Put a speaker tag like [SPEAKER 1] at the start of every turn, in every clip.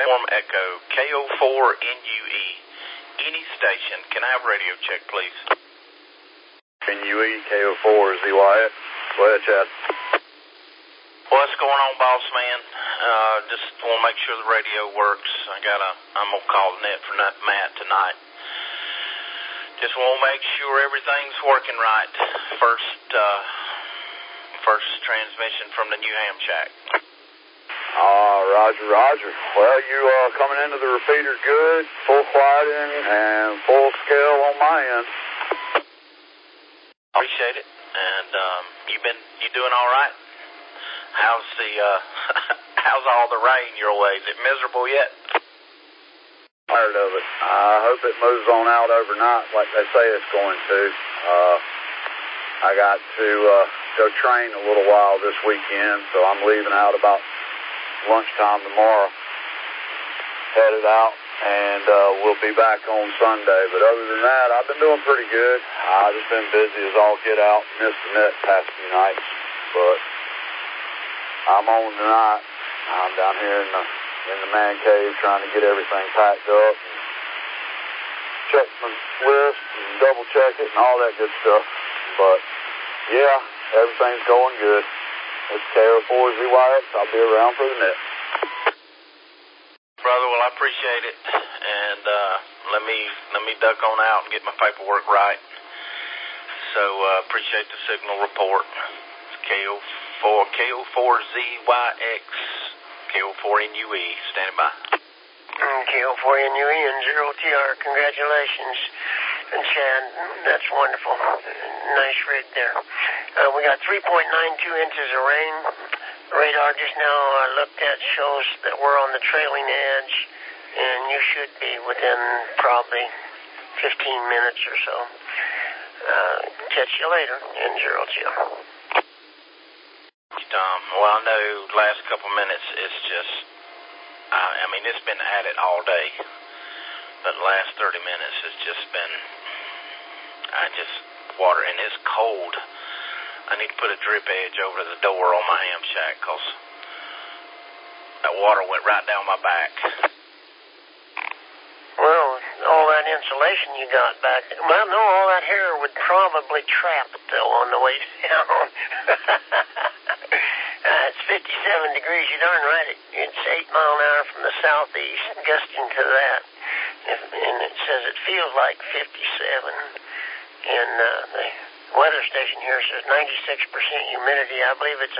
[SPEAKER 1] Uniform Echo, KO4NUE. Any station. Can I have radio check, please?
[SPEAKER 2] NUE, KO4ZYX. Go ahead, Chad.
[SPEAKER 1] What's going on, boss man? Just want to make sure the radio works. I'm going to call the net for Matt tonight. Just want to make sure everything's working right. First transmission from the new ham shack.
[SPEAKER 2] Roger. Well, you coming into the repeater good, full quieting, and full scale on my end.
[SPEAKER 1] Appreciate it. And you doing all right? How's all the rain your way? Is it miserable yet?
[SPEAKER 2] Tired of it. I hope it moves on out overnight like they say it's going to. I got to go train a little while this weekend, so I'm leaving out about lunchtime tomorrow. Headed out, and we'll be back on Sunday. But other than that, I've been doing pretty good. I've just been busy as all get out. Missed the net past few nights, but I'm on tonight. I'm down here in the man cave trying to get everything packed up, and check my list and double check it and all that good stuff. But yeah, everything's going good. It's KO4ZYX. I'll be around for the net.
[SPEAKER 1] Brother, well, I appreciate it, and let me duck on out and get my paperwork right. So appreciate the signal report. It's KO4ZYX, KO4NUE, standing by.
[SPEAKER 3] KO4NUE and 0TR, congratulations. And Chad, that's wonderful. Nice rig there. We got 3.92 inches of rain. Radar just now looked at shows that we're on the trailing edge, and you should be within probably 15 minutes or so. Catch you later in 0TR.
[SPEAKER 1] Tom, well, I know the last couple minutes it's just, it's been at it all day, but the last 30 minutes has just been, water, and it's cold. I need to put a drip edge over the door on my ham shack because that water went right down my back.
[SPEAKER 3] Well, all that insulation you got back there. Well, no, all that hair would probably trap it, though, on the way down. It's 57 degrees. You're darn right. It's 8 mile an hour from the southeast, gusting to that. And it says it feels like 57. And the weather station here says 96% humidity. I believe it's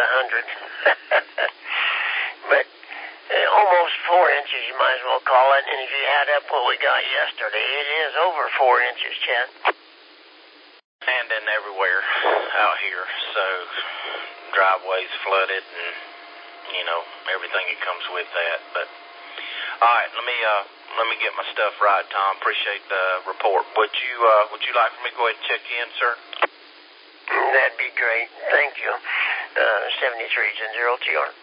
[SPEAKER 3] 100. But almost 4 inches, you might as well call it. And if you add up what we got yesterday, it is over 4 inches, Chad.
[SPEAKER 1] And then everywhere out here. So driveways flooded and, everything that comes with that. But, all right, let me get my stuff right, Tom. Appreciate the report. Would you like for me to go ahead and check you in, sir?
[SPEAKER 3] That'd be great. Thank you. 73's in 0TR.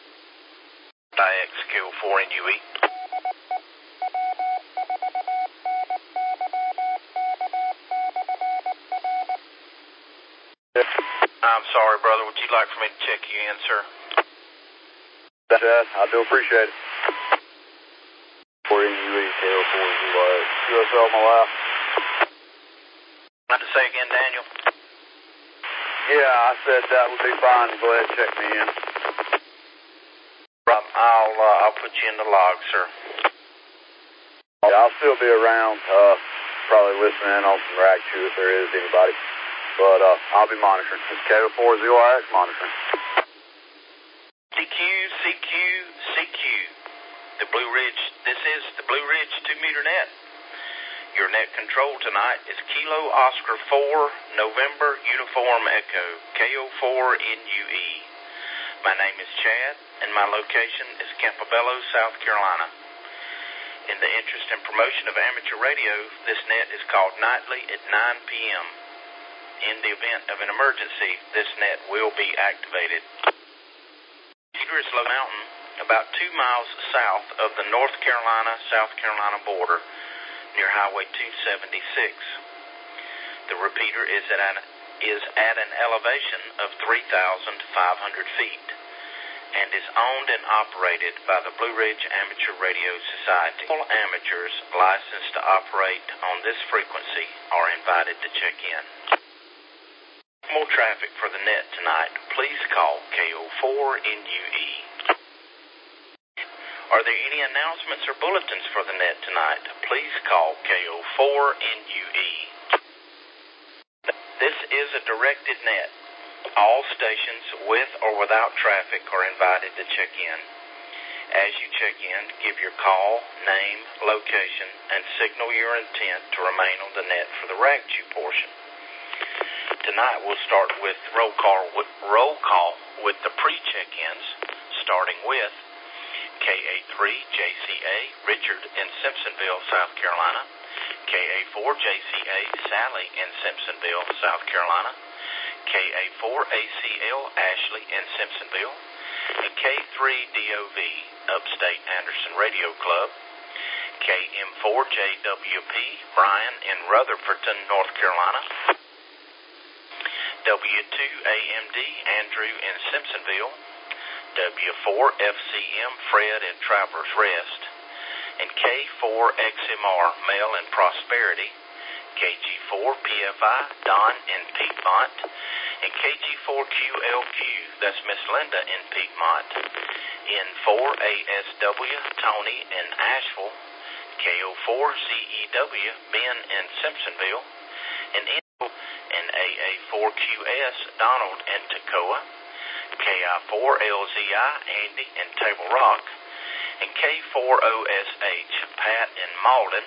[SPEAKER 1] IX KO4NUE. I'm sorry, brother. Would you like for me to check you in, sir?
[SPEAKER 2] Chad, I do appreciate it. 4NUE, KO4ZYX. USL, my life.
[SPEAKER 1] Not to say again, Daniel?
[SPEAKER 2] Yeah, I said that would be fine. Go ahead and check me in.
[SPEAKER 1] I'll put you in the log, sir.
[SPEAKER 2] Yeah, I'll still be around, probably listening on some rack chew if there is anybody. But I'll be monitoring. It's KO4ZYX monitoring.
[SPEAKER 1] CQ. The Blue Ridge. This is the Blue Ridge 2-meter net. Your net control tonight is Kilo Oscar 4 November Uniform Echo, KO4NUE. My name is Chad, and my location is Campobello, South Carolina. In the interest and promotion of amateur radio, this net is called nightly at 9 p.m. In the event of an emergency, this net will be activated. Cedar is Low Mountain, about 2 miles south of the North Carolina-South Carolina border, near Highway 276. The repeater is at an elevation of 3,500 feet. and is owned and operated by the Blue Ridge Amateur Radio Society. All amateurs licensed to operate on this frequency are invited to check in. More traffic for the net tonight, please call KO4NUE. Are there any announcements or bulletins for the net tonight? Please call KO4NUE. This is a directed net. All stations with or without traffic are invited to check in. As you check in, give your call, name, location, and signal your intent to remain on the net for the rag chew portion. Tonight we'll start with roll call with the pre-check-ins, starting with KA3JCA Richard in Simpsonville, South Carolina, KA4JCA Sally in Simpsonville, South Carolina, KA4ACL Ashley in Simpsonville, and K3DOV Upstate Anderson Radio Club, KM4JWP Brian in Rutherfordton, North Carolina, W2AMD Andrew in Simpsonville, W4FCM Fred in Travelers Rest, and K4XMR Mel in Prosperity, KG4PFI Don in Piedmont, and KG4QLQ, that's Miss Linda in Piedmont, N4ASW Tony in Asheville, KO4CEW Ben in Simpsonville, and AA4QS Donald in Toccoa, KI4LZI Andy in Table Rock, and K4OSH Pat in Malden,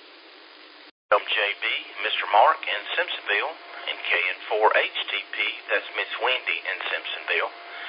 [SPEAKER 1] LJB Mr. Mark in Simpsonville, and KN4HTP, that's Miss Wendy in Simpsonville,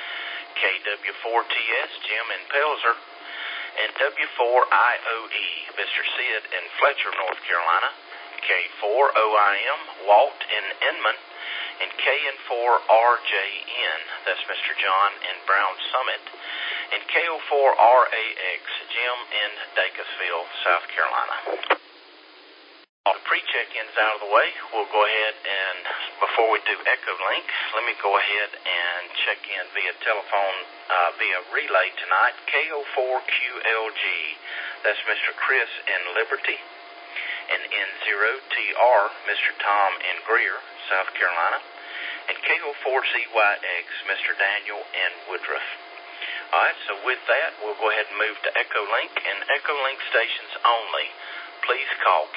[SPEAKER 1] KW4TS Jim in Pelzer, and W4IOE Mr. Sid in Fletcher, North Carolina, K4OIM Walt in Inman, and KN4RJN, that's Mr. John in Brown Summit, and KO4RAX Jim in Dacusville, South Carolina. All the pre-check-ins out of the way, we'll go ahead and, before we do Echo Link, let me go ahead and check in via telephone, via relay tonight, KO4QLG, that's Mr. Chris in Liberty, and N0TR, Mr. Tom in Greer, South Carolina, and KO4CYX, Mr. Daniel in Woodruff. All right, so with that, we'll go ahead and move to Echo Link, and Echo Link stations only. Please call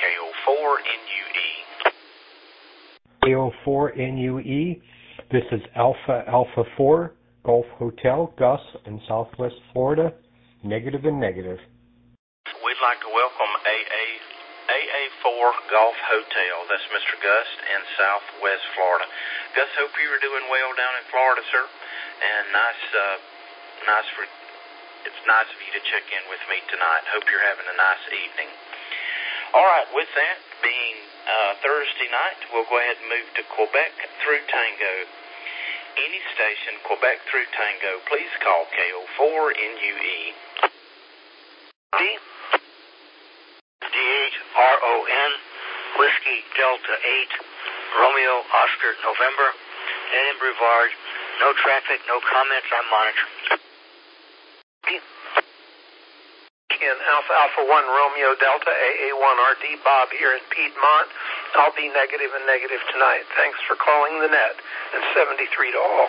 [SPEAKER 1] KO4NUE.
[SPEAKER 4] KO4NUE, this is Alpha 4, Golf Hotel, Gus in Southwest Florida, negative and negative.
[SPEAKER 1] We'd like to welcome AA4 Golf Hotel, that's Mr. Gus in Southwest Florida. Gus, hope you were doing well down in Florida, sir, and it's nice of you to check in with me tonight. Hope you're having a nice evening. All right, with that being Thursday night, we'll go ahead and move to Quebec through Tango. Any station, Quebec through Tango, please call KO4NUE.
[SPEAKER 5] D8RON, Whiskey Delta 8, Romeo Oscar November, Ed in Brevard, no traffic, no comments, I'm monitoring.
[SPEAKER 6] In Alpha 1 Romeo Delta AA1RD Bob here in Piedmont. I'll be negative and negative tonight. Thanks for calling the net. And 73 to all.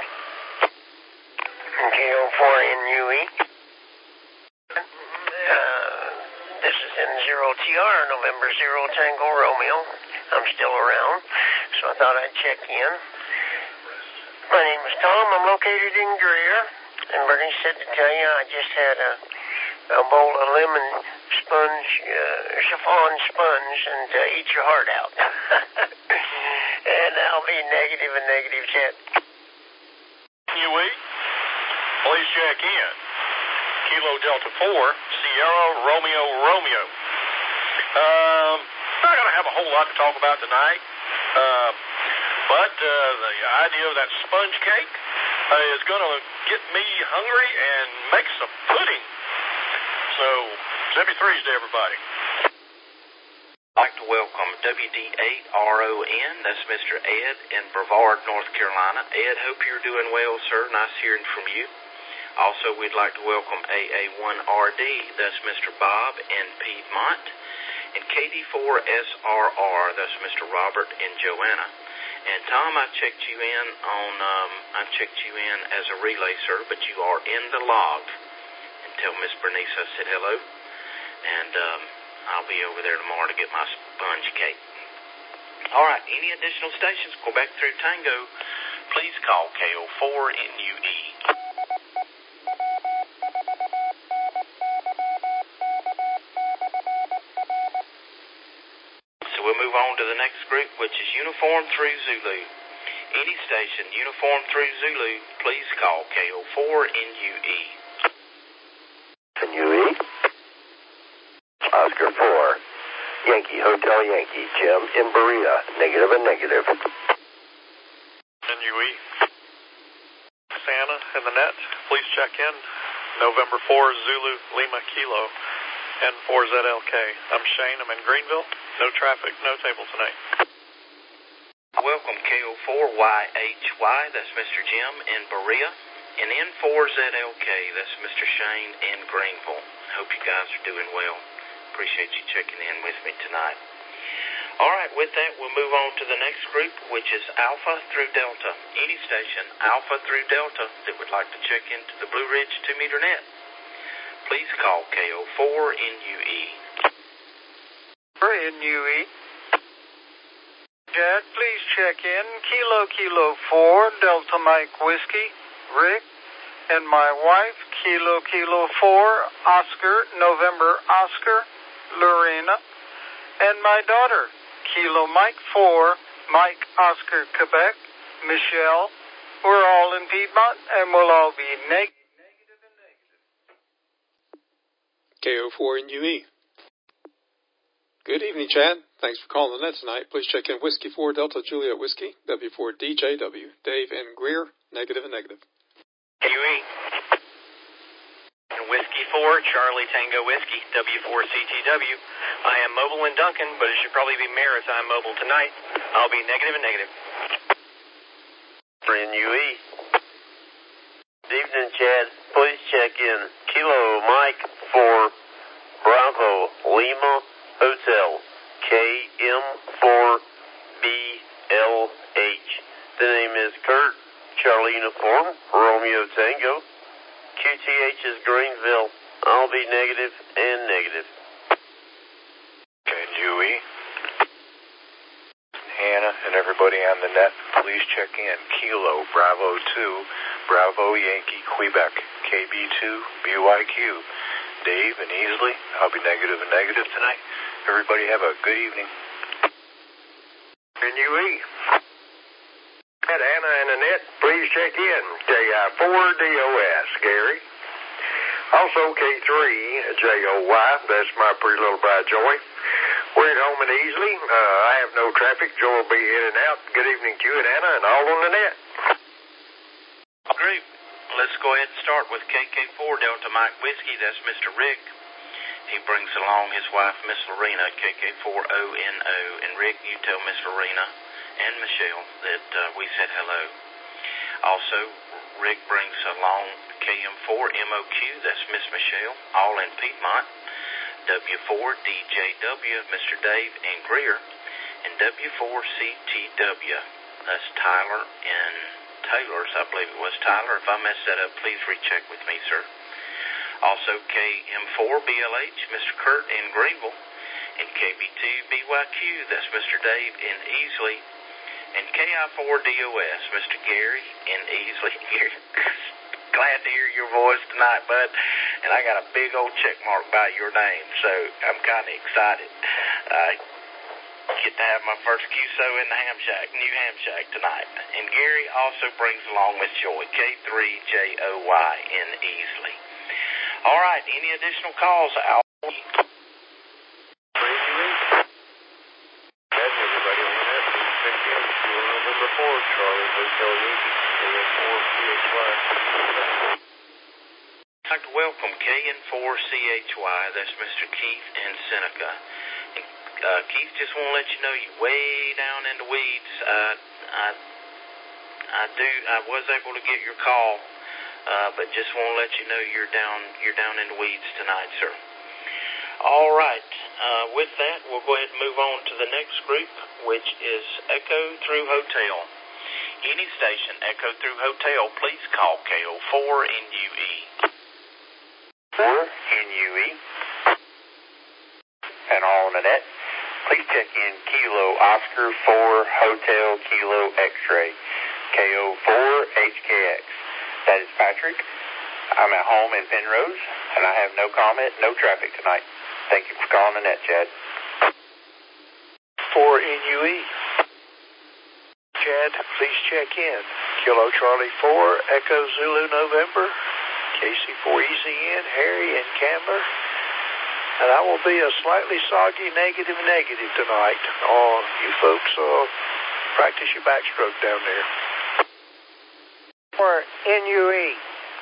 [SPEAKER 3] KO4NUE. This is N0TR, November 0 Tango Romeo. I'm still around, so I thought I'd check in. My name is Tom. I'm located in Greer. And Bernie said to tell you I just had a bowl of lemon sponge, chiffon sponge, and eat your heart out. And I'll be negative and negative chat.
[SPEAKER 7] UE, please check in. Kilo Delta 4, Sierra Romeo Romeo. Not going to have a whole lot to talk about tonight, but the idea of that sponge cake is going to get me hungry and make some pudding. So, 73s to everybody.
[SPEAKER 1] I'd like to welcome WD8RON, that's Mr. Ed in Brevard, North Carolina. Ed, hope you're doing well, sir. Nice hearing from you. Also, we'd like to welcome AA1RD, that's Mr. Bob in Piedmont, and KD4SRR, that's Mr. Robert and Joanna. And Tom, I checked you in as a relay, sir, but you are in the log. And tell Miss Bernice I said hello, and I'll be over there tomorrow to get my sponge cake. All right, any additional stations, Quebec through Tango, please call KO4NUE. So we'll move on to the next group, which is Uniform through Zulu. Any station, Uniform through Zulu, please call KO4NUE.
[SPEAKER 8] NUE? Oscar 4. Yankee Hotel Yankee, Jim in Berea, negative and negative.
[SPEAKER 9] NUE. Santa in the net, please check in. November 4, Zulu, Lima, Kilo, N4ZLK. I'm Shane, I'm in Greenville. No traffic, no table tonight.
[SPEAKER 1] Welcome KO4YHY, that's Mr. Jim in Berea, and N4ZLK, that's Mr. Shane in Greenville. Hope you guys are doing well. Appreciate you checking in with me tonight. All right, with that, we'll move on to the next group, which is Alpha through Delta. Any station, Alpha through Delta, that would like to check into the Blue Ridge 2-meter net, please call KO4NUE.
[SPEAKER 10] NUE. Jack, please check in. Kilo 4, Delta Mike Whiskey, Rick, and my wife, Kilo 4, Oscar, November Oscar, Lorena, and my daughter, Kilo Mike 4, Mike Oscar, Quebec, Michelle. We're all in Piedmont, and we'll all be negative and negative.
[SPEAKER 11] KO4NUE. Good evening, Chad. Thanks for calling the net tonight. Please check in Whiskey 4 Delta Juliet Whiskey, W4DJW, Dave and Greer, negative and negative.
[SPEAKER 12] UE. And Whiskey 4, Charlie Tango Whiskey, W4CTW. I am mobile in Duncan, but it should probably be Maritime mobile tonight. I'll be negative and negative.
[SPEAKER 8] NUE. Good evening, Chad. Please check in Kilo Mike 4, Bravo Lima Hotel, KM4BLH. The name is Kurt, Charlie Uniform, Romeo Tango. QTH is Greenville. I'll be negative and negative.
[SPEAKER 13] NUE. Hannah and everybody on the net, please check in Kilo Bravo 2, Bravo Yankee Quebec, KB2 BYQ. Dave and Easley, I'll be negative and negative tonight. Everybody have a good evening.
[SPEAKER 14] NUE. At Anna and Annette, please check in. KI4DOS, Gary. Also K3JOY, that's my pretty little bride, Joy. We're at home and Easley. I have no traffic. Joy will be in and out. Good evening to you and Anna and all on the net.
[SPEAKER 1] Great. Let's go ahead and start with KK4 Delta Mike Whiskey. That's Mr. Rick. He brings along his wife, Miss Lorena, KK4ONO. And Rick, you tell Miss Lorena and Michelle that we said hello. Also, Rick brings along KM4MOQ. That's Miss Michelle, all in Piedmont. W4DJW, Mr. Dave and Greer. And W4CTW. That's Tyler and Taylor's, I believe it was. Tyler, if I messed that up, please recheck with me, sir. Also, KM4BLH, Mr. Kurt in Greenville. And KB2BYQ, that's Mr. Dave in Easley. And KI4DOS, Mr. Gary in Easley. Glad to hear your voice tonight, bud. And I got a big old check mark by your name, so I'm kind of excited. Get to have my first QSO in the ham shack, new ham shack tonight. And Gary also brings along Miss Joy, K3JOY in Easley. All right, any additional calls?
[SPEAKER 13] Everybody on the net, please check in November 4, Charlie Hotel Yankee, KN4CHY.
[SPEAKER 1] I'd like to welcome KN4CHY. That's Mr. Keith in Seneca. Keith, just want to let you know you're way down in the weeds. I was able to get your call but just want to let you know you're down in the weeds tonight, sir. All right. With that, we'll go ahead and move on to the next group, which is Echo Through Hotel. Any station, Echo Through Hotel, please call KO4NUE.
[SPEAKER 15] 4NUE. And all on the net, please check in Kilo Oscar 4 Hotel Kilo X-Ray, KO4HKX. That is Patrick. I'm at home in Penrose, and I have no comment, no traffic tonight. Thank you for calling the net, Chad.
[SPEAKER 16] 4NUE. Chad, please check in. Kilo Charlie 4, Echo Zulu November, KC4EZN, Harry and Candler. And I will be a slightly soggy negative tonight. You folks practice your backstroke down there.
[SPEAKER 17] 4NUE.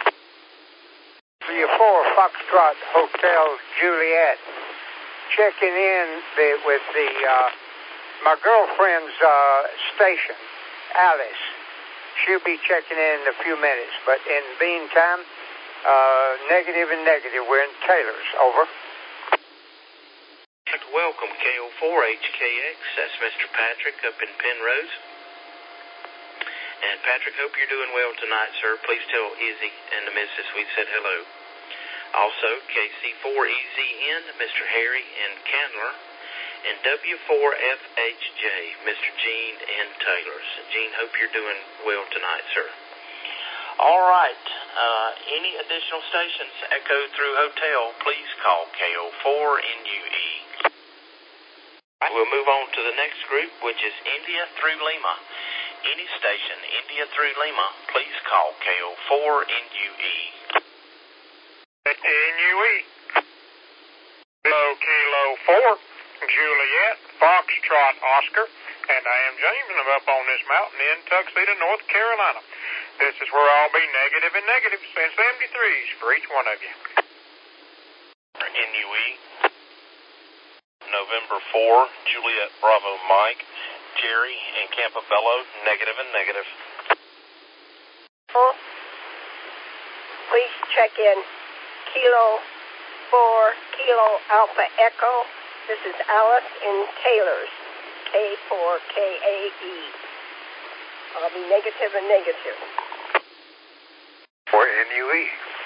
[SPEAKER 17] 4 Foxtrot Hotel Juliet. Checking in with my girlfriend's station, Alice. She'll be checking in a few minutes, but in the meantime, negative and negative. We're in Taylor's. Over.
[SPEAKER 1] Welcome, KO4HKX. That's Mr. Patrick up in Penrose. And Patrick, hope you're doing well tonight, sir. Please tell Izzy and the missus we said hello. Also, KC4EZN, Mr. Harry and Candler. And W4FHJ, Mr. Gene and Taylor's. Gene, hope you're doing well tonight, sir. All right. Any additional stations, Echo Through Hotel, please call KO4NUE. We'll move on to the next group, which is India Through Lima. Any station, India Through Lima, please call KO4NUE.
[SPEAKER 18] NUE. Kilo 4, Juliet, Foxtrot, Oscar, and I am James, and I'm up on this mountain in Tuxedo, North Carolina. This is where I'll be negative and negatives and 73s for each one of you.
[SPEAKER 7] NUE, November 4, Juliet, Bravo, Mike, Jerry, and Campobello, negative and negative.
[SPEAKER 19] Please check in Kilo 4, Kilo Alpha Echo. This is Alice in Taylor's, K4KAE. I'll be negative and negative.
[SPEAKER 16] 4NUE.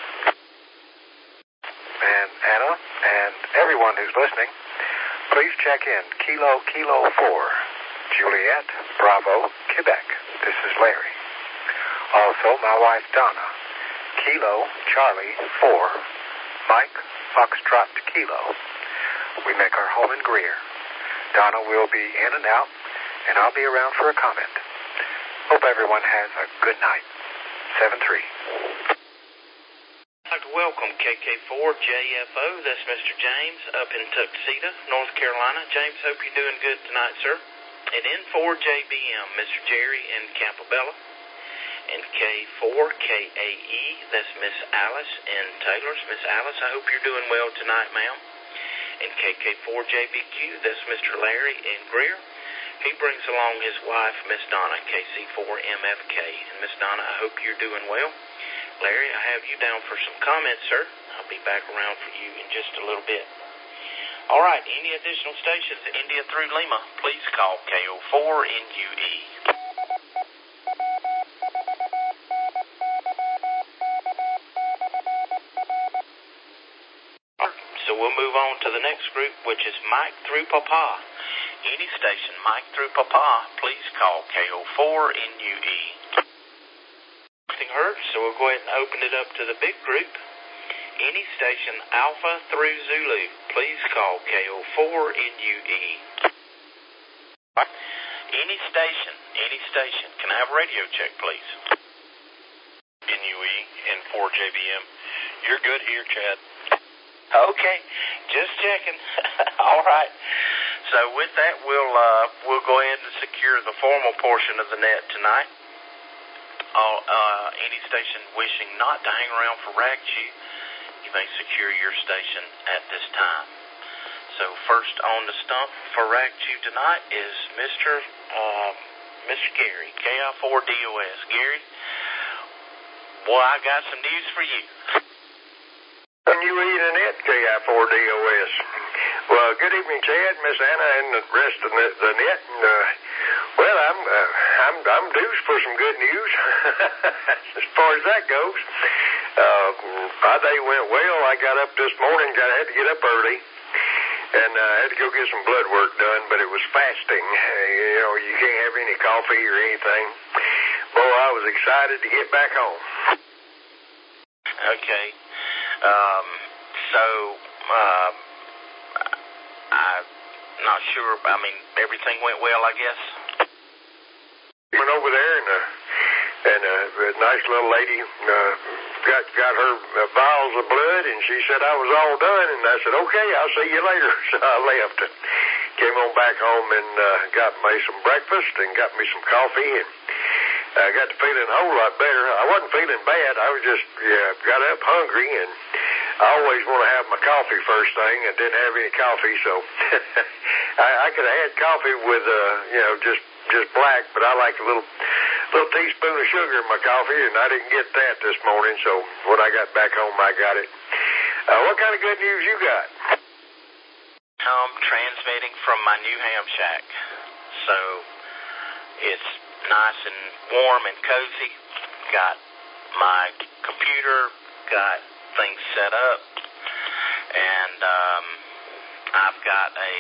[SPEAKER 16] And Anna and everyone who's listening, please check in Kilo 4, Juliet, Bravo, Quebec. This is Larry. Also, my wife Donna, Kilo Charlie 4, Mike Foxtrot Kilo. We make our home in Greer. Donna will be in and out, and I'll be around for a comment. Hope everyone has a good night. 7-3.
[SPEAKER 1] Welcome, KK4JFO. That's Mr. James up in Tuxedo, North Carolina. James, hope you're doing good tonight, sir. And N4JBM, Mr. Jerry and Campobello. And K4KAE, that's Miss Alice in Taylor's. Miss Alice, I hope you're doing well tonight, ma'am. And KK4JBQ, that's Mr. Larry in Greer. He brings along his wife, Miss Donna, KC4MFK. And Miss Donna, I hope you're doing well. Larry, I have you down for some comments, sir. I'll be back around for you in just a little bit. All right, any additional stations, India Through Lima, please call KO4NUE. So we'll move on to the next group, which is Mike Through Papa. Any station, Mike Through Papa, please call KO4NUE. Heard, so we'll go ahead and open it up to the big group. Any station Alpha Through Zulu, please call KO4NUE. Any station, can I have a radio check, please?
[SPEAKER 7] NUE, N4JBM. You're good here, Chad.
[SPEAKER 1] Okay, just checking. All right. So with that, we'll go ahead and secure the formal portion of the net tonight. Any station wishing not to hang around for RAGCHU, you may secure your station at this time. So first on the stump for RAGCHU tonight is Mr. Gary, KI4DOS. Gary, Well, I got some news for you.
[SPEAKER 14] And you and Annette, KI4DOS. Well, good evening, Chad, Miss Anna, and the rest of the net. And, well, I'm due for some good news as far as that goes. My day went well. I got up this morning. Had to get up early, and I had to go get some blood work done. But it was fasting. You can't have any coffee or anything. Boy, I was excited to get back home.
[SPEAKER 1] Okay. I'm not sure. I mean, everything went well, I guess.
[SPEAKER 14] Went over there, and a nice little lady got her vials of blood, and she said I was all done, and I said, okay, I'll see you later. So I left and came on back home and got me some breakfast and got me some coffee, and I got to feeling a whole lot better. I wasn't feeling bad. I was just got up hungry, and I always want to have my coffee first thing. I didn't have any coffee, so I could have had coffee with just black, but I like a little teaspoon of sugar in my coffee, and I didn't get that this morning. So when I got back home, I got it. What kind of good news you got?
[SPEAKER 1] I'm transmitting from my new ham shack, so it's nice and warm and cozy. Got my computer, got things set up, and I've got a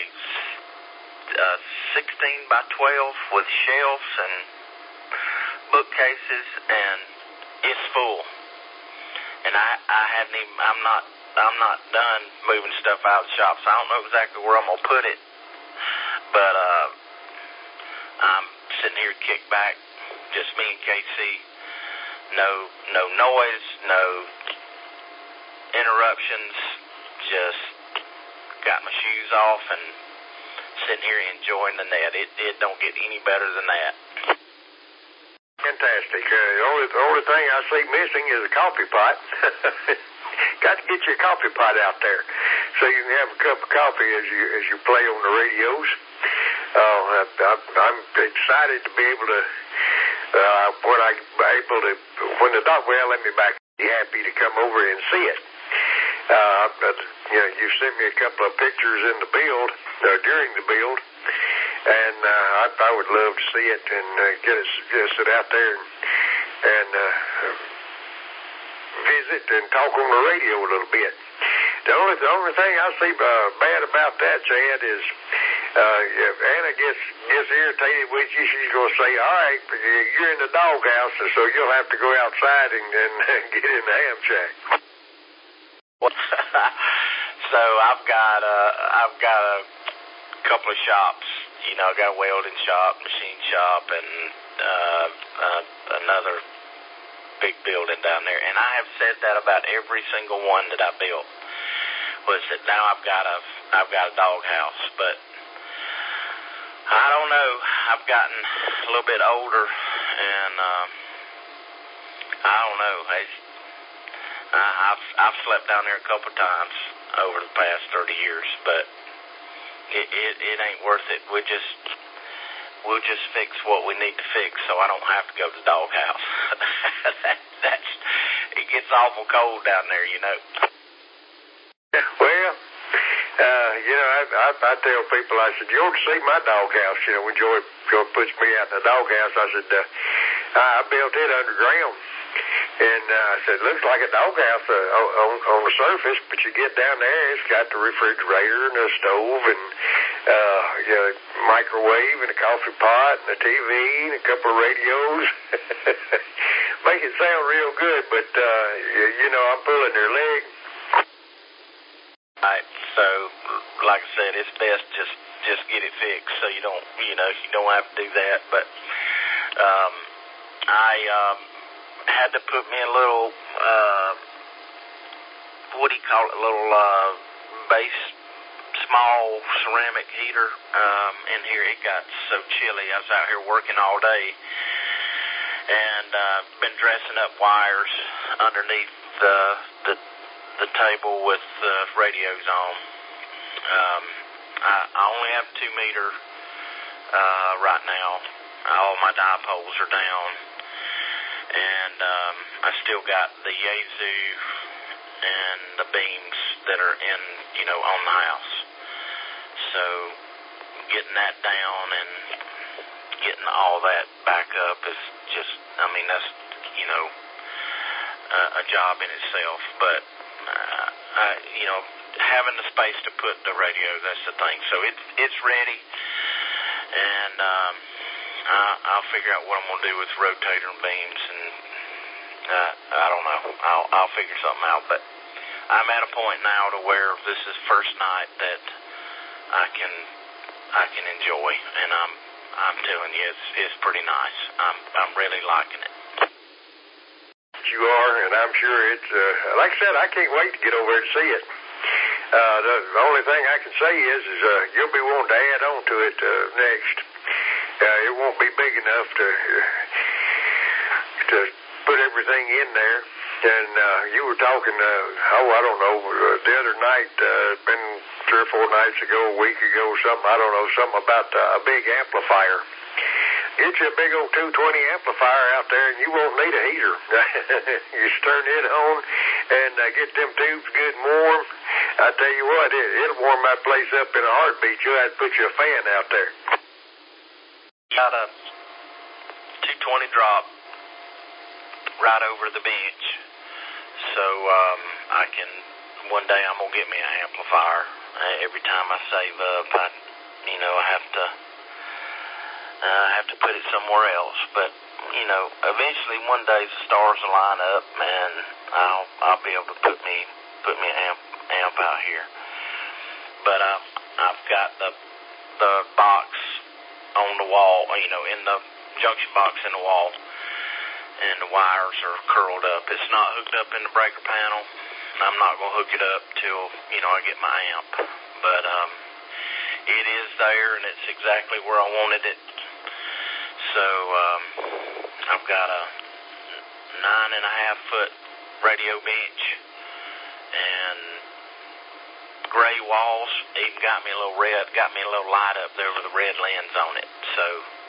[SPEAKER 1] 16 by 12 with shelves and bookcases, and it's full. And I'm not done moving stuff out of the shop, so I don't know exactly where I'm gonna put it. But I'm sitting here kicked back, just me and Casey. No noise, no interruptions. Just got my shoes off and sitting here enjoying the net. It don't get any better than that.
[SPEAKER 14] Fantastic. The only thing I see missing is a coffee pot. Got to get your coffee pot out there so you can have a cup of coffee as you play on the radios. I'm excited to be able to when the dog, well, let me back. Be happy to come over and see it. You sent me a couple of pictures in the build during the build, and I would love to see it and get it sit out there and visit and talk on the radio a little bit. The only thing I see bad about that, Chad, is if Anna gets irritated with you, she's going to say, all right, you're in the doghouse, and so you'll have to go outside and get in the ham shack.
[SPEAKER 1] So I've got a couple of shops. I got a welding shop, machine shop, and another big building down there. And I have said that about every single one that I built, was that now I've got a doghouse. But I don't know. I've gotten a little bit older, and I don't know. I've slept down there a couple of times over the past 30 years, but it ain't worth it. We'll just fix what we need to fix, so I don't have to go to the doghouse. It gets awful cold down there,
[SPEAKER 14] Well, I tell people, I said, you ought to see my doghouse. When Joy puts me out in the doghouse, I said, I built it underground. And I said, looks like a doghouse on the surface, but you get down there, it's got the refrigerator and a stove and microwave and a coffee pot and a TV and a couple of radios. Make it sound real good, but I'm pulling their leg.
[SPEAKER 1] Right. So, like I said, it's best just get it fixed, so you don't have to do that. But I had to put me a little what do you call it? A little base small ceramic heater in here. It got so chilly. I was out here working all day, and been dressing up wires underneath the table with radios on. I only have 2 meter right now. All my dipoles are down, And I still got the Yaesu and the beams that are in, on the house. So getting that down and getting all that back up is just, that's, a job in itself. But, having the space to put the radio, that's the thing. So it's ready, and I'll figure out what I'm going to do with rotator and beams, and I don't know. I'll figure something out. But I'm at a point now to where this is first night that I can enjoy, and I'm telling you, it's pretty nice. I'm really liking it.
[SPEAKER 14] You are, and I'm sure it's like I said, I can't wait to get over there to see it. The only thing I can say is you'll be wanting to add on to it next. It won't be big enough to put everything in there. And you were talking, I don't know, the other night, been 3 or 4 nights ago, a week ago, something, I don't know, something about a big amplifier. Get you a big old 220 amplifier out there, and you won't need a heater. You just turn it on and get them tubes good and warm. I tell you what, it'll warm that place up in a heartbeat. You'll have to put you a fan out there.
[SPEAKER 1] Got a 220 drop right over the bench. So I can, one day I'm going to get me an amplifier. Every time I save up, I have to put it somewhere else. But, eventually one day the stars will line up, and I'll be able to put me an amp out here. But I've got the box on the wall, in the junction box in the wall, and the wires are curled up. It's not hooked up in the breaker panel. I'm not going to hook it up till, I get my amp. But it is there, and it's exactly where I wanted it. So I've got a 9.5-foot radio bench and gray walls. Even got me a little light up there with a red lens on it. So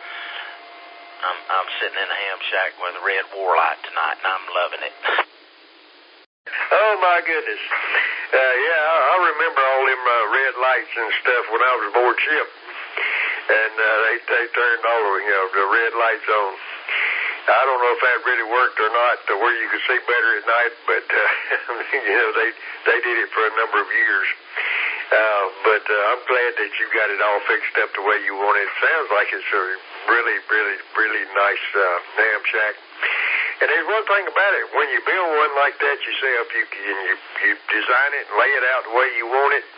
[SPEAKER 1] I'm sitting in a ham shack with a red war light tonight, and I'm loving it.
[SPEAKER 14] Oh my goodness. I remember all them red lights and stuff when I was aboard ship. And they turned all the red lights on. I don't know if that really worked or not, to where you could see better at night, but they did it for a number of years. But I'm glad that you got it all fixed up the way you want it. Sounds like it's a really, really, really nice ham shack. And there's one thing about it: when you build one like that yourself, you design it and lay it out the way you want it.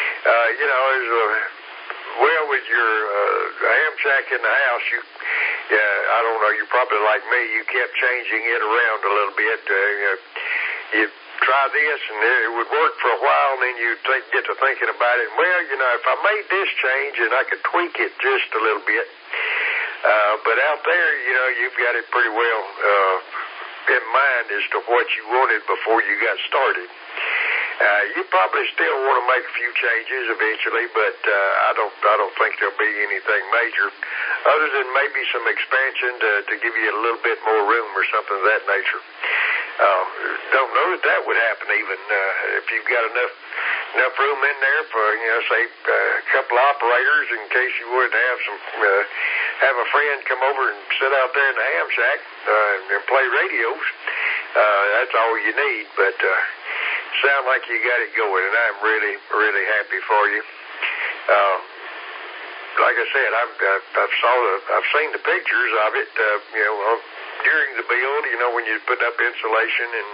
[SPEAKER 14] With your ham shack in the house, I don't know, you're probably like me, you kept changing it around a little bit. You try this, and it would work for a while, and then you get to thinking about it. Well, if I made this change, and I could tweak it just a little bit. But out there, you've got it pretty well in mind as to what you wanted before you got started. You probably still want to make a few changes eventually, but I don't think there'll be anything major, other than maybe some expansion to give you a little bit more room or something of that nature. Don't know that would happen even if you've got enough room in there for say a couple of operators in case you would have a friend come over and sit out there in the ham shack and play radios. That's all you need, but. Sound like you got it going, and I'm really, really happy for you. Like I said, I've seen the pictures of it. During the build, when you put up insulation and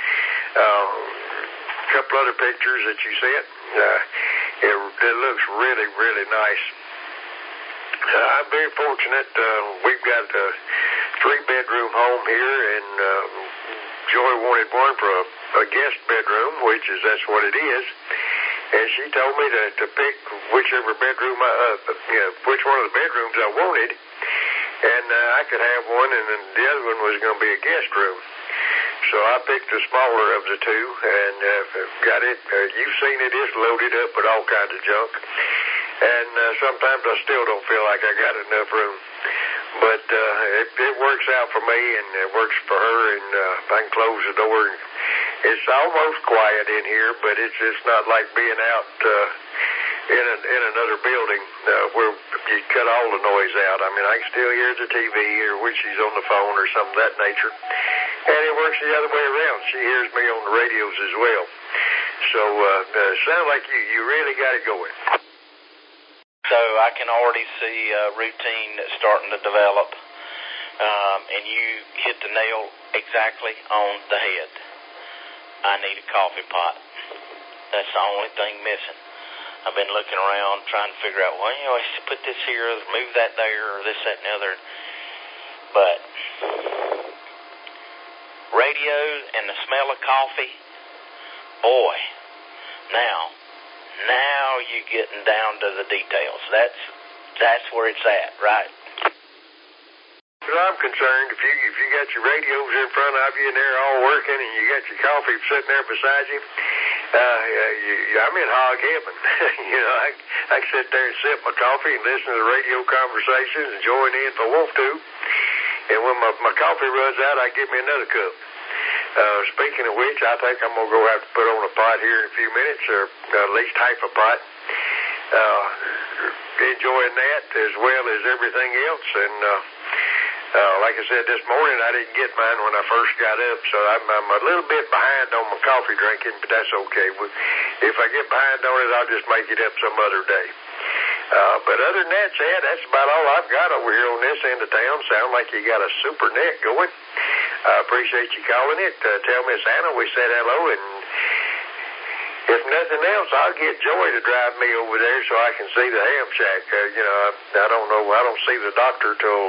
[SPEAKER 14] a couple other pictures that you sent, it looks really, really nice. I'm very fortunate. We've got a 3-bedroom home here, and Joy wanted one for a guest bedroom, that's what it is. And she told me to pick whichever bedroom, which one of the bedrooms I wanted, and I could have one, and then the other one was going to be a guest room. So I picked the smaller of the two, and got it. You've seen it; it's loaded up with all kinds of junk. And sometimes I still don't feel like I got enough room. But it works out for me, and it works for her, and I can close the door. And it's almost quiet in here, but it's just not like being out in another building where you cut all the noise out. I mean, I can still hear the TV or when she's on the phone or something of that nature. And it works the other way around. She hears me on the radios as well. So sounds like you really got it going.
[SPEAKER 1] So I can already see a routine starting to develop, and you hit the nail exactly on the head. I need a coffee pot. That's the only thing missing. I've been looking around trying to figure out, well, you know, I should put this here, move that there, or this, that, and the other. But radios and the smell of coffee, boy, now you're getting down to the details. That's where it's at, right?
[SPEAKER 14] As I'm concerned, if you got your radios in front of you and they're all working and you got your coffee sitting there beside you, I'm in hog heaven. You know, I can sit there and sip my coffee and listen to the radio conversations and join in if I want to. And when my coffee runs out, I get me another cup. Speaking of which, I think I'm going to go have to put on a pot here in a few minutes, or at least half a pot. Enjoying that as well as everything else. And like I said this morning, I didn't get mine when I first got up, so I'm a little bit behind on my coffee drinking, but that's okay. If I get behind on it, I'll just make it up some other day. But other than that, Chad, that's about all I've got over here on this end of town. Sound like you got a super net going. I appreciate you calling it. Tell Miss Anna we said hello, and if nothing else, I'll get Joy to drive me over there so I can see the ham shack. You know, I don't know. I don't see the doctor till,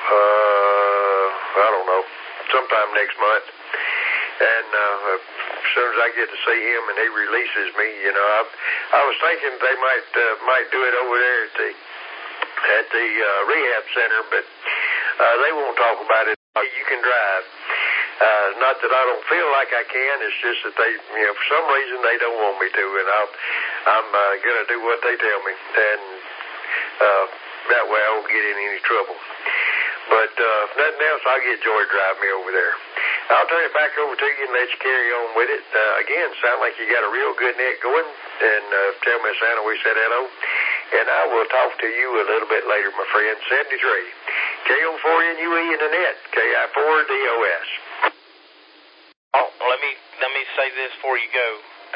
[SPEAKER 14] I don't know, sometime next month. And as soon as I get to see him and he releases me, you know, I was thinking they might do it over there at the rehab center, but they won't talk about it. You can drive. Not that I don't feel like I can. It's just that they, you know, for some reason they don't want me to, and I'm going to do what they tell me, and that way I won't get in any trouble. But if nothing else, I'll get Joy to drive me over there. I'll turn it back over to you and let you carry on with it. Again, sound like you got a real good net going, and tell Miss Anna we said hello, and I will talk to you a little bit later, my friend. 73 KO4NUE in the net, KI4DOS.
[SPEAKER 1] Oh, let me say this before you go.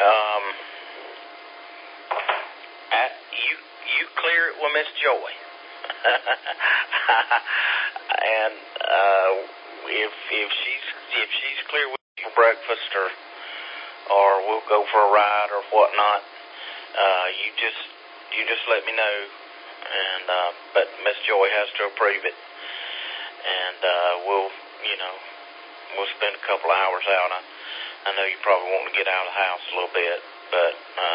[SPEAKER 1] You clear it with Miss Joy, and if she's clear with you for breakfast or we'll go for a ride or whatnot, you just let me know, and but Miss Joy has to approve it, and we'll spend a couple of hours out. I know you probably want to get out of the house a little bit, but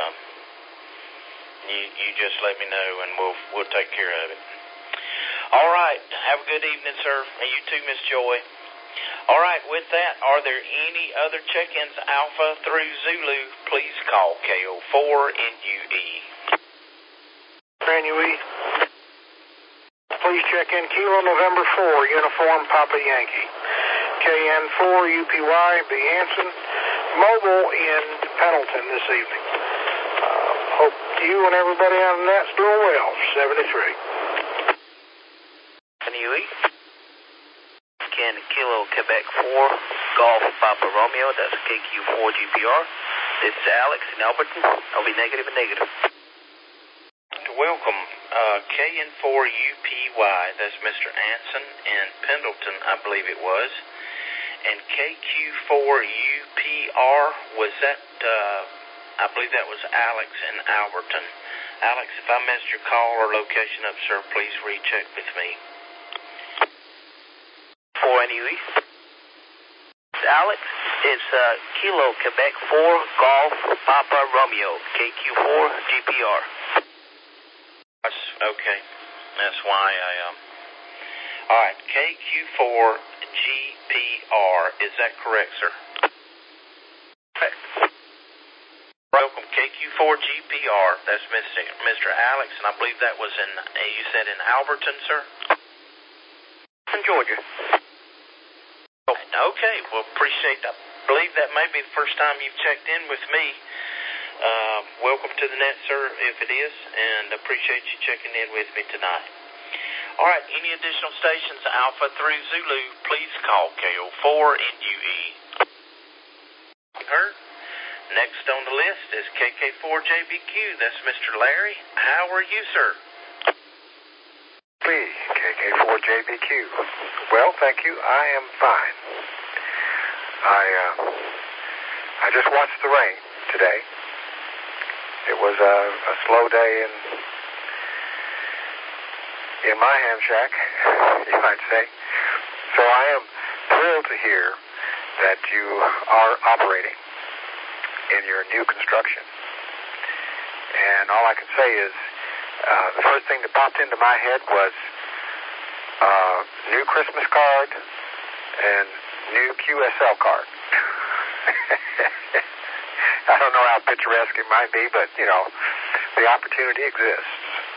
[SPEAKER 1] you just let me know, and we'll take care of it. All right. Have a good evening, sir. And you too, Miss Joy. All right. With that, are there any other check-ins, Alpha through Zulu? Please call KO4NUE.
[SPEAKER 18] NUE. Please check in Kilo November 4, Uniform Papa Yankee. KN4 UPY, B. Hanson, mobile in Pendleton this evening. Hope you and everybody on the net's doing well. 73.
[SPEAKER 5] NUE. Ken Kilo Quebec 4, Golf Papa Romeo, that's KQ4 GPR. This is Alex in Alberton. I'll be negative and negative.
[SPEAKER 1] Welcome, KN4UPY, that's Mr. Anson in Pendleton, I believe it was. And KQ4UPR, was that, I believe that was Alex in Alberton. Alex, if I messed your call or location up, sir, please recheck with me.
[SPEAKER 5] 4NUE. Alex, it's Kilo Quebec 4, Golf Papa Romeo, KQ4 GPR.
[SPEAKER 1] Okay, that's why all right, KQ4 GPR, is that correct, sir?
[SPEAKER 5] Correct.
[SPEAKER 1] Welcome, KQ4 GPR, that's Mr. Alex, and I believe that was you said in Alberton, sir?
[SPEAKER 15] in Georgia.
[SPEAKER 1] Okay, well, appreciate that. I believe that may be the first time you've checked in with me. Welcome to the net, sir, if it is, and appreciate you checking in with me tonight. All right, any additional stations, Alpha through Zulu, please call KO4NUE. Heard? Next on the list is KK4JBQ. That's Mr. Larry. How are you, sir?
[SPEAKER 16] Me, KK4JBQ. Well, thank you. I am fine. I just watched the rain today. It was a slow day in my ham shack, you might say. So I am thrilled to hear that you are operating in your new construction. And all I can say is the first thing that popped into my head was new Christmas card and new QSL card. I don't know how picturesque it might be, but, you know, the opportunity exists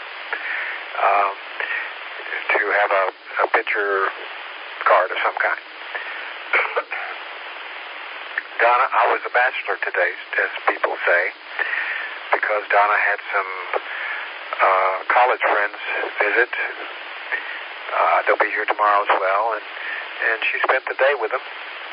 [SPEAKER 16] to have a picture card of some kind. Donna, I was a bachelor today, as people say, because Donna had some college friends visit. They'll be here tomorrow as well, and she spent the day with them.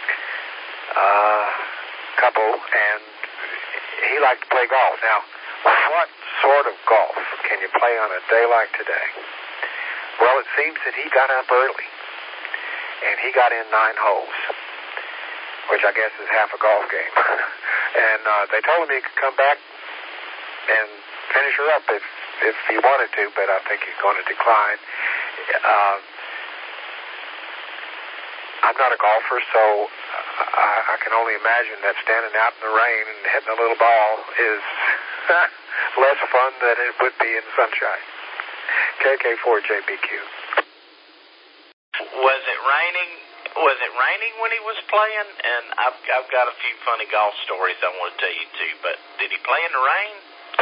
[SPEAKER 16] Couple, and he liked to play golf. Now, what sort of golf can you play on a day like today? Well, it seems that he got up early, and he got in 9 holes, which I guess is half a golf game. And they told him he could come back and finish her up if he wanted to, but I think he's going to decline. I'm not a golfer, so I can only imagine that standing out in the rain and hitting a little ball is less fun than it would be in sunshine. KK4JBQ.
[SPEAKER 1] Was it raining when he was playing? And I've got a few funny golf stories I want to tell you too, but did he play in the rain?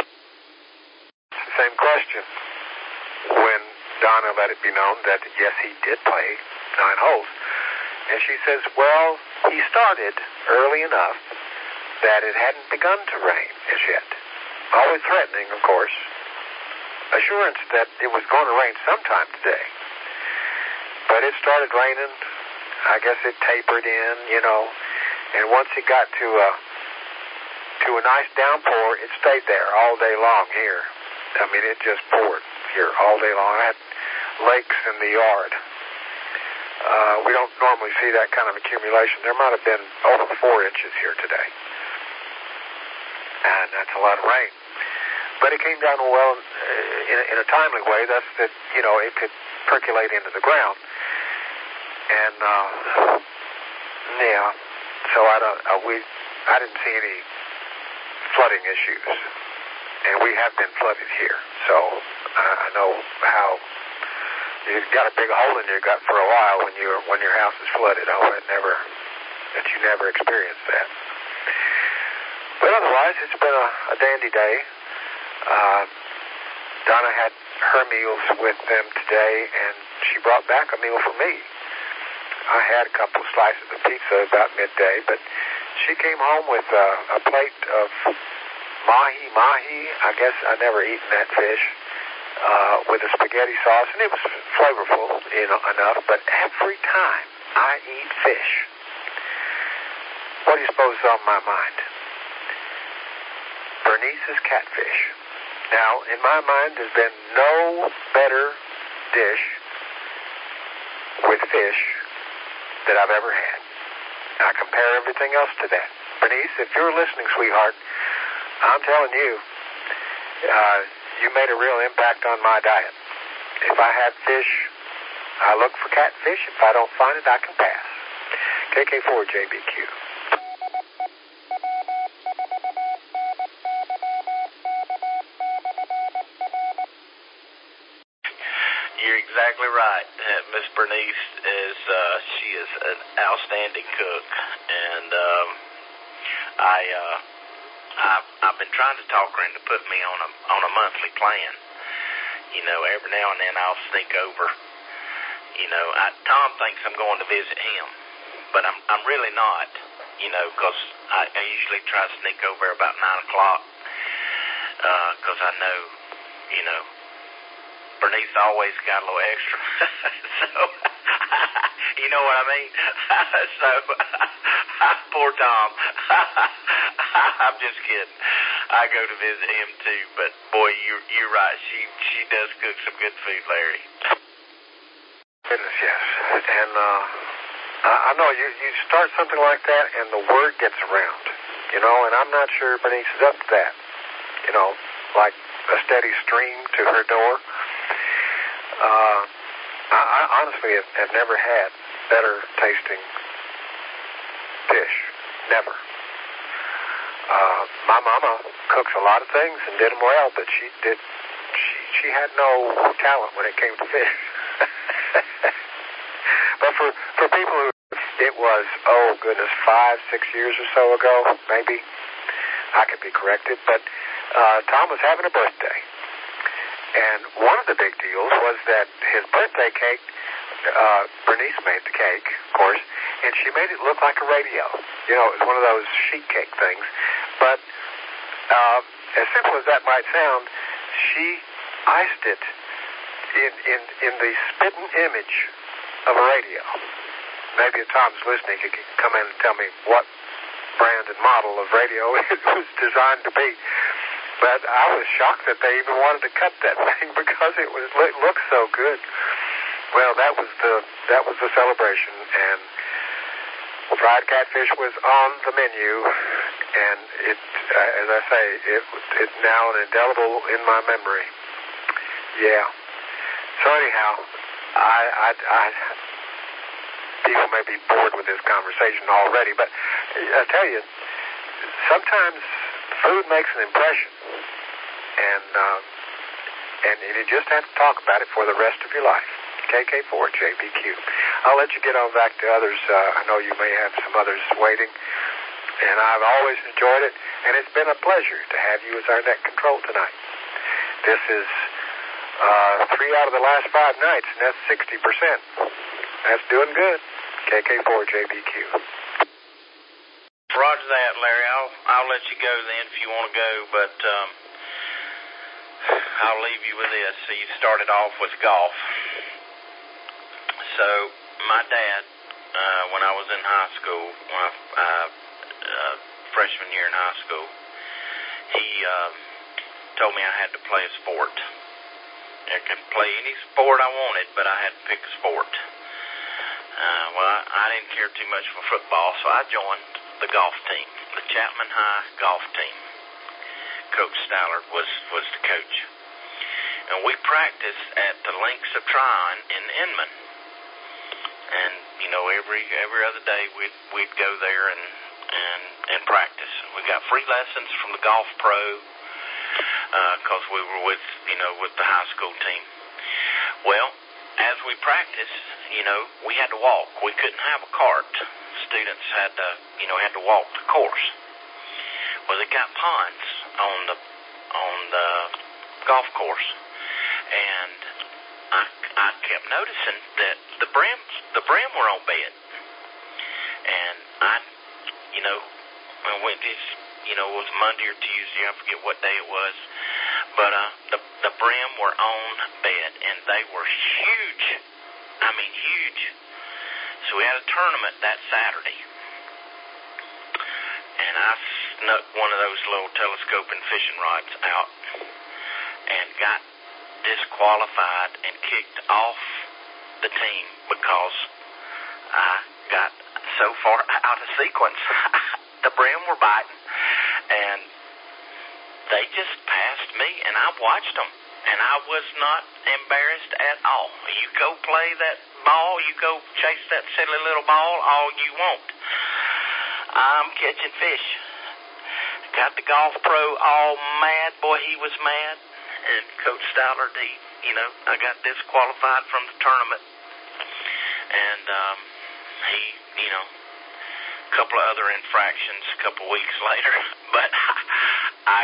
[SPEAKER 16] Same question. When Donna let it be known that yes, he did play 9 holes. And she says, well, he started early enough that it hadn't begun to rain as yet. Always threatening, of course. Assurance that it was going to rain sometime today. But it started raining. I guess it tapered in, you know. And once it got to a nice downpour, it stayed there all day long here. I mean, it just poured here all day long. I had lakes in the yard. We don't normally see that kind of accumulation. There might have been over 4 inches here today. And that's a lot of rain. But it came down well in a timely way. That's that, you know, it could percolate into the ground. And, yeah, so I didn't see any flooding issues. And we have been flooded here. So I know how you've got a big hole in your gut for a while when your house is flooded. I hope that you never experienced that. But otherwise, it's been a dandy day. Donna had her meals with them today, and she brought back a meal for me. I had a couple of slices of pizza about midday, but she came home with a plate of mahi. I guess I never eaten that fish. With a spaghetti sauce, and it was flavorful, you know, enough, but every time I eat fish, what do you suppose is on my mind? Bernice's catfish. Now, in my mind, there's been no better dish with fish that I've ever had. I compare everything else to that. Bernice, if you're listening, sweetheart, I'm telling you, you made a real impact on my diet. If I have fish, I look for catfish. If I don't find it, I can pass. KK4JBQ.
[SPEAKER 1] You're exactly right. Miss Bernice she is an outstanding cook, and I've been trying to talk her into putting me on a monthly plan. You know, every now and then I'll sneak over, Tom thinks I'm going to visit him, but I'm really not, because I usually try to sneak over about 9 o'clock, because I know, Bernice always got a little extra, so, you know what I mean? So, poor Tom. I'm just kidding. I go to visit him too, but boy, you're right. She does cook some good food, Larry.
[SPEAKER 16] Goodness, yes. And I know you start something like that, and the word gets around, and I'm not sure Bernice is up to that, like a steady stream to her door. I honestly have never had better tasting fish. Never. My mama cooks a lot of things and did them well, but she had no talent when it came to fish. But for people who, it was, 5-6 years or so ago, maybe, I could be corrected, but Tom was having a birthday. And one of the big deals was that his birthday cake, Bernice made the cake, of course, and she made it look like a radio. It was one of those sheet cake things. But as simple as that might sound, she iced it in the spitting image of a radio. Maybe if Tom's listening, he could come in and tell me what brand and model of radio it was designed to be. But I was shocked that they even wanted to cut that thing because it looked so good. Well, that was the celebration, and fried catfish was on the menu, and it, as I say, it's now an indelible in my memory. Yeah. So anyhow, I people may be bored with this conversation already, but I tell you, sometimes food makes an impression, and you just have to talk about it for the rest of your life. KK4JBQ. I'll let you get on back to others. I know you may have some others waiting, and I've always enjoyed it, and it's been a pleasure to have you as our net control tonight. This is 3 out of the last 5 nights, and that's 60%. That's doing good. KK4JBQ.
[SPEAKER 1] Roger that, Larry. I'll let you go then if you want to go, but I'll leave you with this. So you started off with golf. So my dad, when I was in high school, freshman year in high school, he told me I had to play a sport. I could play any sport I wanted, but I had to pick a sport. Well, I didn't care too much for football, so I joined the golf team, the Chapman High golf team. Coach Stallard was the coach. And we practiced at the Links of Tryon in Inman. And, every other day we'd go there and practice. We got free lessons from the golf pro, because we were with the high school team. Well, as we practiced, we had to walk. We couldn't have a cart. Students had to walk the course. Well, they got ponds on the golf course, and I kept noticing that the brim were on bed, and it was Monday or Tuesday, I forget what day it was, but the brim were on bed, and they were huge. I mean, huge. So we had a tournament that Saturday, and I snuck one of those little telescoping fishing rods out and got disqualified and kicked off the team because I got so far out of sequence. The brim were biting, and they just passed me, and I watched them, and I was not embarrassed at all. You go play that ball, you go chase that silly little ball all you want. I'm catching fish. Got the golf pro all mad. Boy, he was mad. And Coach Stallard, I got disqualified from the tournament. And he, a couple of other infractions a couple weeks later. But I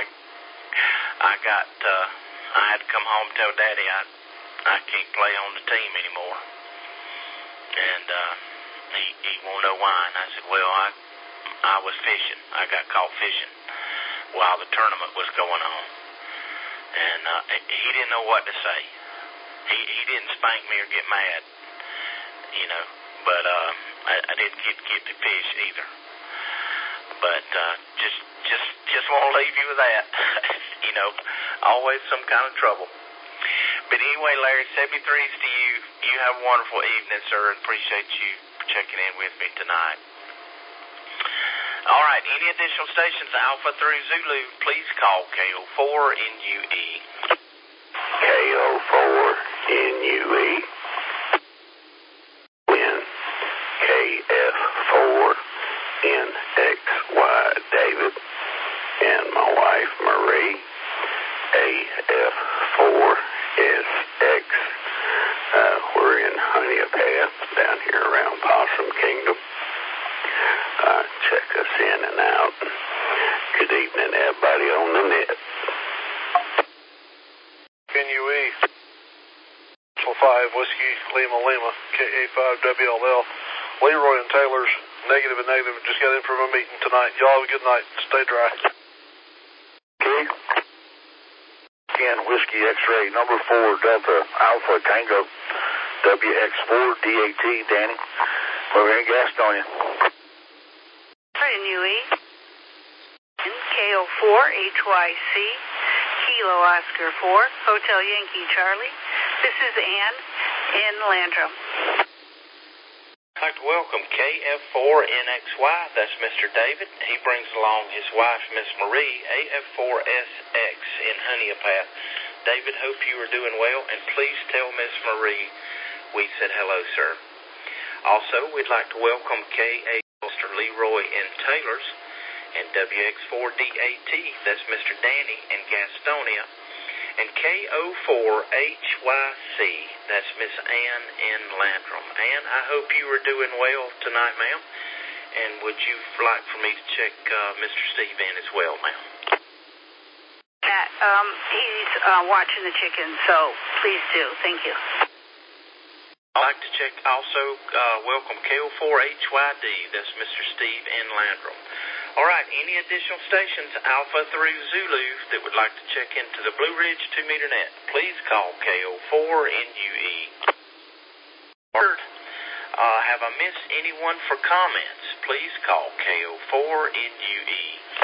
[SPEAKER 1] had to come home and tell Daddy I can't play on the team anymore. And he won't know why. And I said, well, I was fishing. I got caught fishing while the tournament was going on. And he didn't know what to say. He didn't spank me or get mad, you know. But I didn't get to fish either. But just want to leave you with that. You know, always some kind of trouble. But anyway, Larry, 73's to you. You have a wonderful evening, sir, and appreciate you checking in with me tonight. All right, any additional stations, Alpha through Zulu, please call KO4NUE.
[SPEAKER 14] KO4NUE. Win. KF4NXY David and my wife Marie. AF4SX. We're in Honea Path down here around Possum Kingdom. Check us in and out. Good evening, everybody on the net.
[SPEAKER 9] NUE. 5 Whiskey Lima Lima KA5WLL. Leroy and Taylor's negative and negative. Just got in from a meeting tonight. Y'all have a good night. Stay dry.
[SPEAKER 14] Okay. Again, Whiskey X-Ray number 4 Delta Alpha Tango WX4 DAT Danny. We're in Gastonia.
[SPEAKER 20] NUE. KO4 HYC Kilo Oscar 4 Hotel Yankee Charlie. This is Ann in Landrum.
[SPEAKER 1] I'd like to welcome KF4NXY. That's Mr. David. He brings along his wife, Miss Marie, AF4SX in Honea Path. David, hope you are doing well, and please tell Miss Marie we said hello, sir. Also, we'd like to welcome KA Mr. Leroy in Taylor's and WX4DAT. That's Mr. Danny in Gastonia. And KO4HYC, that's Miss Ann in Landrum. Ann, I hope you are doing well tonight, ma'am. And would you like for me to check Mr. Steve in as well, ma'am?
[SPEAKER 20] He's watching the chickens, so please do. Thank you.
[SPEAKER 1] I'd like to check also, welcome KO4HYD, that's Mr. Steve in Landrum. All right, any additional stations, Alpha through Zulu, that would like to check into the Blue Ridge 2-meter net, please call KO4NUE. Have I missed anyone for comments? Please call KO4NUE.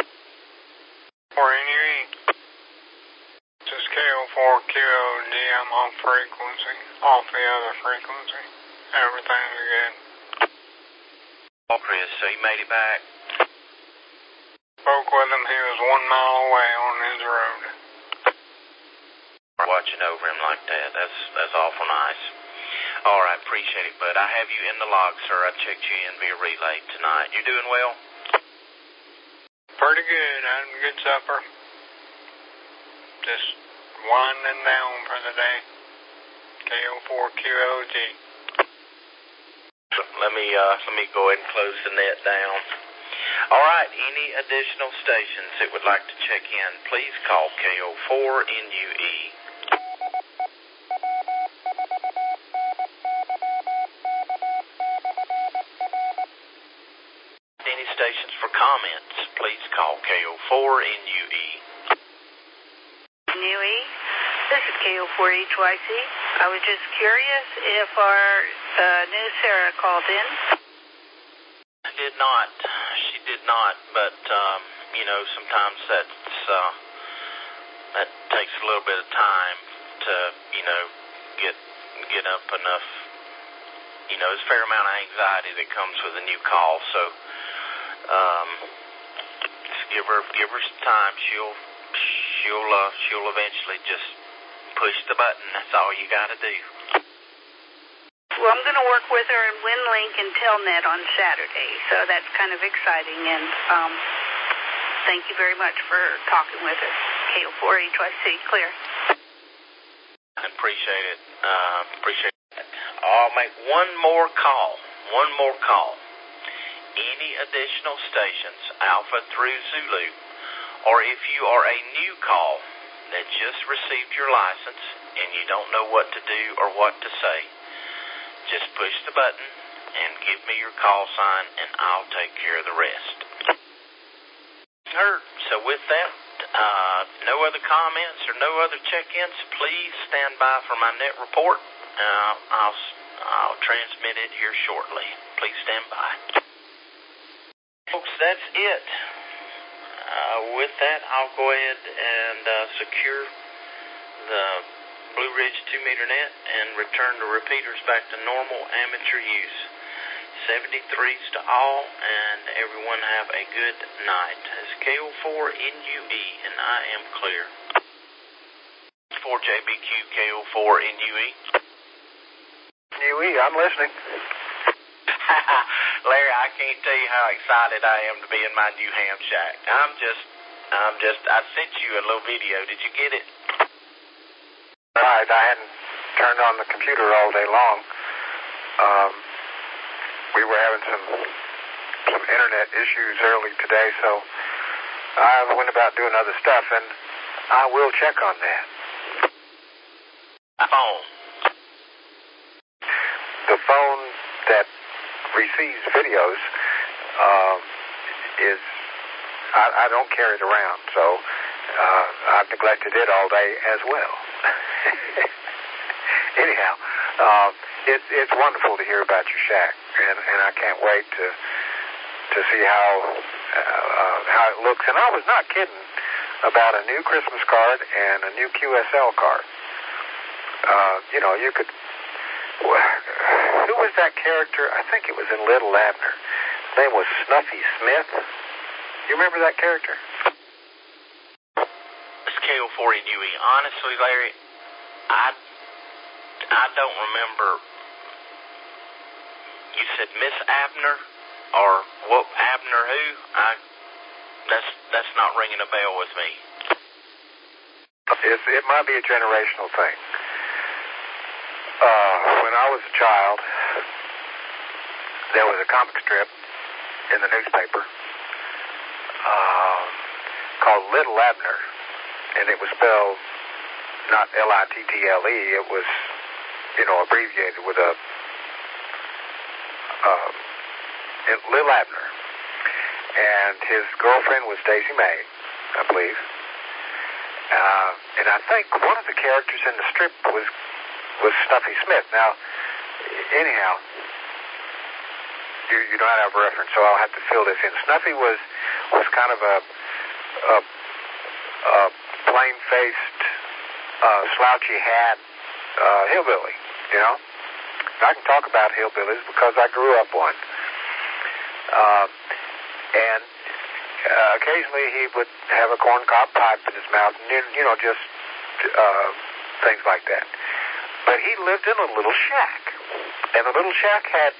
[SPEAKER 10] 4NUE. This is KO4QOD. I'm on frequency, off the other frequency. Everything's good.
[SPEAKER 1] Oh, Chris, so he made it back.
[SPEAKER 10] Spoke with him. He was 1 mile away on his road.
[SPEAKER 1] Watching over him like that. That's awful nice. All right, appreciate it, bud. I have you in the log, sir. I checked you in via relay tonight. You doing well?
[SPEAKER 10] Pretty good. I had a good supper. Just winding down for the day. KO4QOG.
[SPEAKER 1] Let me go ahead and close the net down. All right, any additional stations that would like to check in, please call KO4NUE. Any stations for comments, please call KO4NUE.
[SPEAKER 20] NUE, this is KO4HYC. I was just curious if our new Sarah called in.
[SPEAKER 1] Did not. She did not, but you know, sometimes that takes a little bit of time to, you know, get up enough. You know, there's a fair amount of anxiety that comes with a new call, so just give her some time. She'll eventually just push the button. That's all you got to do.
[SPEAKER 20] Well, I'm going to work with her in WinLink and Telnet on Saturday, so that's kind of exciting, and thank you very much for talking with her. KO4HYC, clear.
[SPEAKER 1] I appreciate it. Appreciate it. I'll make one more call. Any additional stations, Alpha through Zulu, or if you are a new call that just received your license and you don't know what to do or what to say, just push the button and give me your call sign, and I'll take care of the rest. So with that, no other comments or no other check-ins. Please stand by for my net report. I'll transmit it here shortly. Please stand by. Folks, that's it. With that, I'll go ahead and secure the Blue Ridge 2-meter net and return the repeaters back to normal amateur use. 73s to all, and everyone have a good night. It's KO4NUE, and I am clear. 4JBQ KO4NUE.
[SPEAKER 16] UE, I'm listening.
[SPEAKER 1] Larry, I can't tell you how excited I am to be in my new ham shack. I sent you a little video. Did you get it?
[SPEAKER 16] Right, I hadn't turned on the computer all day long. We were having some internet issues early today, so I went about doing other stuff, and I will check on that.
[SPEAKER 1] Phone.
[SPEAKER 16] The phone that receives videos is, I don't carry it around, so I've neglected it all day as well. Anyhow, it's wonderful to hear about your shack, and I can't wait to see how it looks. And I was not kidding about a new Christmas card and a new QSL card. You could. Who was that character? I think it was in Little Abner. His name was Snuffy Smith. You remember that character?
[SPEAKER 1] It's KO4NUE. Honestly, Larry, I don't remember. You said Miss Abner, or what? Abner who? That's not ringing a bell with me.
[SPEAKER 16] It might be a generational thing. When I was a child, there was a comic strip in the newspaper called Little Abner, and it was spelled not Little. It was, abbreviated with a Little Abner, and his girlfriend was Daisy May, I believe, and I think one of the characters in the strip was Snuffy Smith. Now, anyhow, you don't have a reference, so I'll have to fill this in. Snuffy was kind of a plain-faced, slouchy hat hillbilly, I can talk about hillbillies because I grew up one. And occasionally he would have a corncob pipe in his mouth, and just things like that. But he lived in a little shack, and the little shack had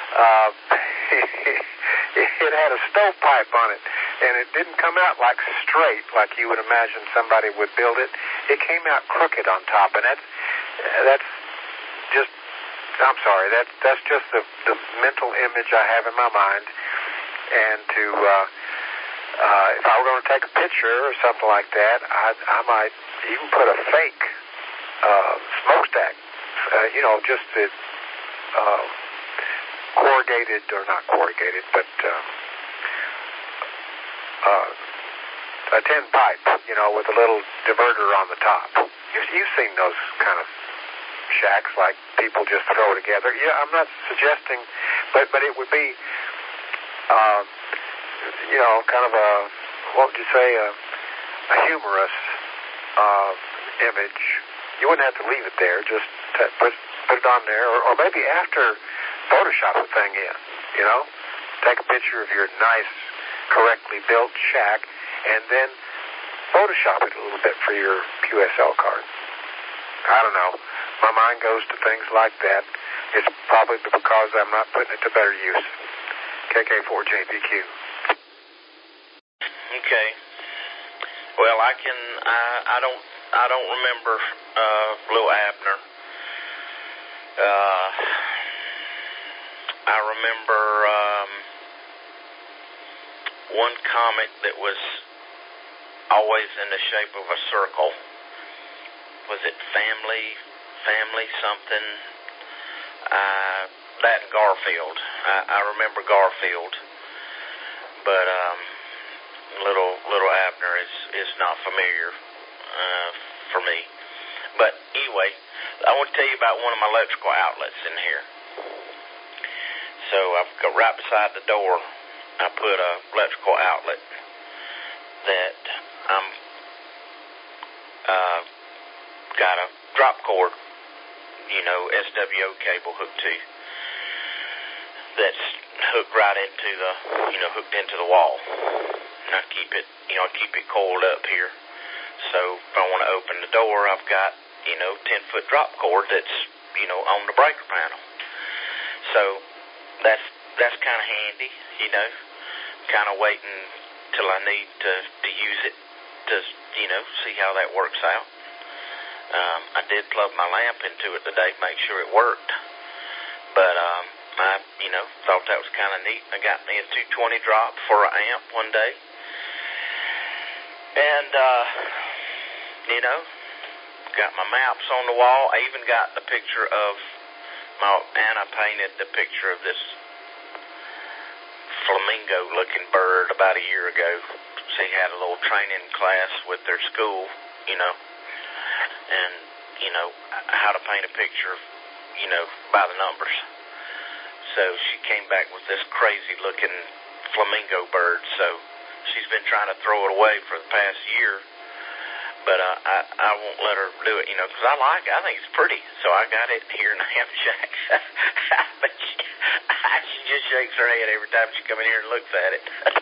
[SPEAKER 16] it had a stovepipe on it, and it didn't come out like straight like you would imagine somebody would build it. It came out crooked on top, and that's just, I'm sorry, that's just the mental image I have in my mind. And if I were going to take a picture or something like that, I might even put a fake smokestack, just the corrugated, or not corrugated, but a tin pipe, with a little diverter on the top. You've seen those kind of shacks like people just throw together. Yeah, I'm not suggesting, but it would be, kind of a, what would you say, a humorous image. You wouldn't have to leave it there, just put it on there, or maybe after Photoshop the thing in, take a picture of your nice, correctly built shack, and then Photoshop it a little bit for your QSL card. I don't know. My mind goes to things like that. It's probably because I'm not putting it to better use. KK4JBQ.
[SPEAKER 1] Okay. Well, I don't remember Lil Abner. I remember one comic that was always in the shape of a circle. Was it family something? That and Garfield. I remember Garfield, but little Abner is not familiar for me. But anyway, I want to tell you about one of my electrical outlets in here. So I've got right beside the door, I put a electrical outlet that I'm got a drop cord, SWO cable hooked to. That's hooked right into hooked into the wall. And I keep it coiled up here. So if I want to open the door, I've got, 10-foot drop cord that's, on the breaker panel. So that's kind of handy, kind of waiting till I need to use it to, see how that works out. I did plug my lamp into it today to make sure it worked. But, I, thought that was kind of neat. I got me a 220 drop for an amp one day. And, got my maps on the wall. I even got the picture of Anna painted the picture of this flamingo-looking bird about a year ago. She had a little training class with their school, and, how to paint a picture, by the numbers. So she came back with this crazy-looking flamingo bird, so she's been trying to throw it away for the past year, but I won't let her do it, because I like it. I think it's pretty, so I got it here in the Ham Shack. But she just shakes her head every time she comes in here and looks at it.